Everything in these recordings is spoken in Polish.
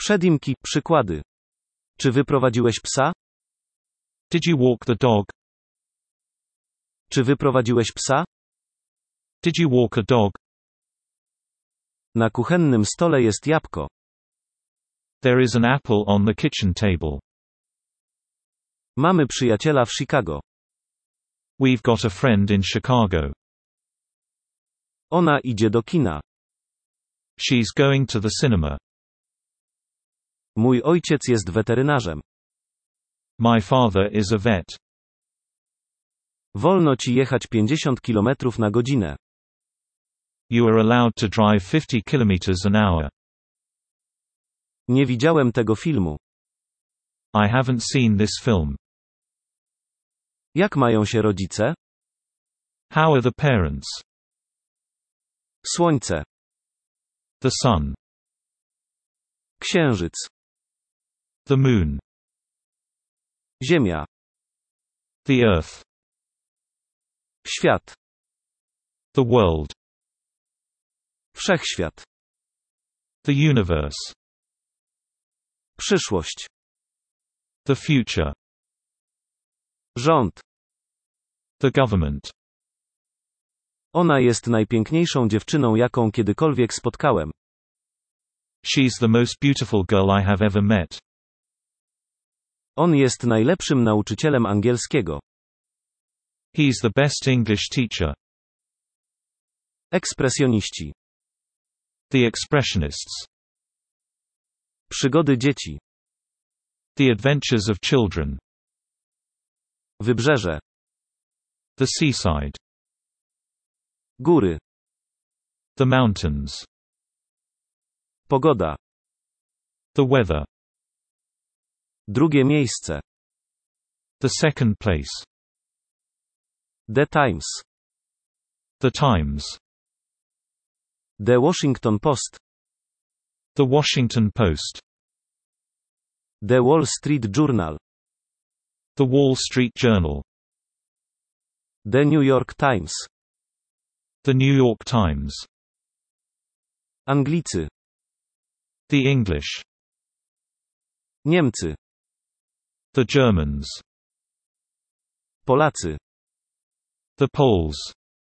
Przedimki, przykłady. Czy wyprowadziłeś psa? Did you walk the dog? Czy wyprowadziłeś psa? Did you walk a dog? Na kuchennym stole jest jabłko. There is an apple on the kitchen table. Mamy przyjaciela w Chicago. We've got a friend in Chicago. Ona idzie do kina. She's going to the cinema. Mój ojciec jest weterynarzem. My father is a vet. Wolno ci jechać 50 km na godzinę. You are allowed to drive 50 kilometers an hour. Nie widziałem tego filmu. I haven't seen this film. Jak mają się rodzice? How are the parents? Słońce. The sun. Księżyc. The moon. Ziemia. The earth. Świat. The world. Wszechświat. The universe. Przyszłość. The future. Rząd. The government. Ona jest najpiękniejszą dziewczyną, jaką kiedykolwiek spotkałem. She's the most beautiful girl I have ever met. On jest najlepszym nauczycielem angielskiego. He's the best English teacher. Ekspresjoniści. The expressionists. Przygody dzieci. The adventures of children. Wybrzeże. The seaside. Góry. The mountains. Pogoda. The weather. Drugie miejsce. The second place. The Times. The Times. The Washington Post. The Washington Post. The Wall Street Journal. The Wall Street Journal. The New York Times. The New York Times. Anglicy. The English. Niemcy. The Germans. Polacy. The Poles.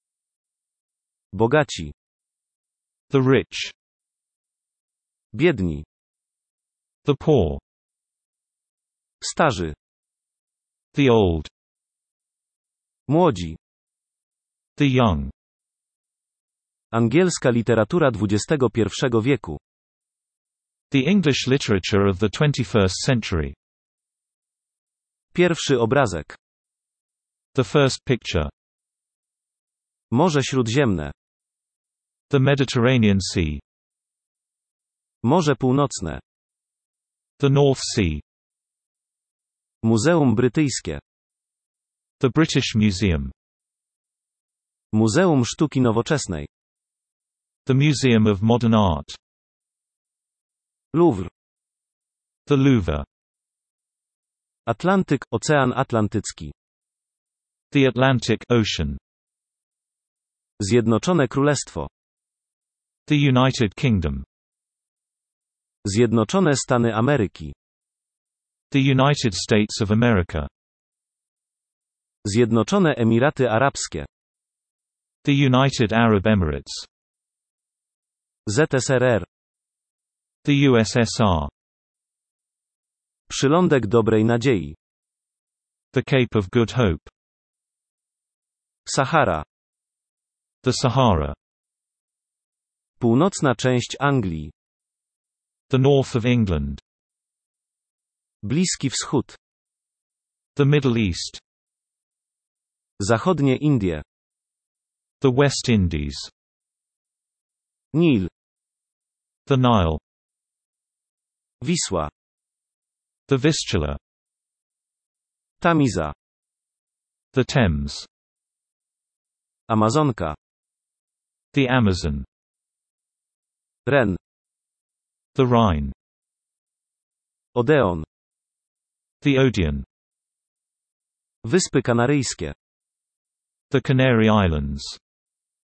Bogaci. The rich. Biedni. The poor. Starzy. The old. Młodzi. The young. Angielska literatura XXI wieku. The English literature of the 21st century. Pierwszy obrazek. The first picture. Morze Śródziemne. The Mediterranean Sea. Morze Północne. The North Sea. Muzeum Brytyjskie. The British Museum. Muzeum Sztuki Nowoczesnej. The Museum of Modern Art. Louvre. The Louvre. Atlantyk, Ocean Atlantycki. The Atlantic Ocean. Zjednoczone Królestwo. The United Kingdom. Zjednoczone Stany Ameryki. The United States of America. Zjednoczone Emiraty Arabskie. The United Arab Emirates. ZSRR. The USSR. Przylądek Dobrej Nadziei. The Cape of Good Hope. Sahara. The Sahara. Północna część Anglii. The North of England. Bliski Wschód. The Middle East. Zachodnie Indie. The West Indies. Nil. The Nile. Wisła. The Vistula. Tamiza. The Thames. Amazonka. The Amazon. Ren. The Rhine. Odeon. The Odeon. Wyspy Kanaryjskie. The Canary Islands.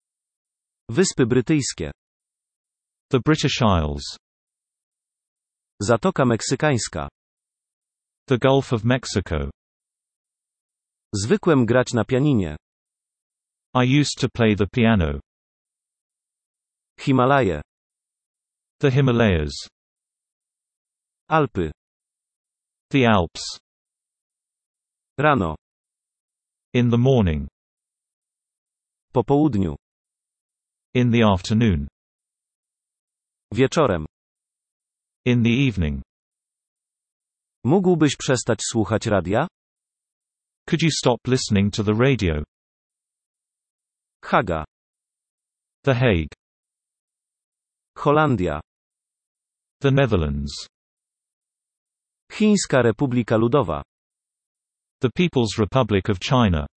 Wyspy Brytyjskie. The British Isles. Zatoka Meksykańska. The Gulf of Mexico. Zwykłem grać na pianinie. I used to play the piano. Himalaje. The Himalayas. Alpy. The Alps. Rano. In the morning. Po południu. In the afternoon. Wieczorem. In the evening. Mógłbyś przestać słuchać radia? Could you stop listening to the radio? Haga. The Hague. Holandia. The Netherlands. Chińska Republika Ludowa. The People's Republic of China.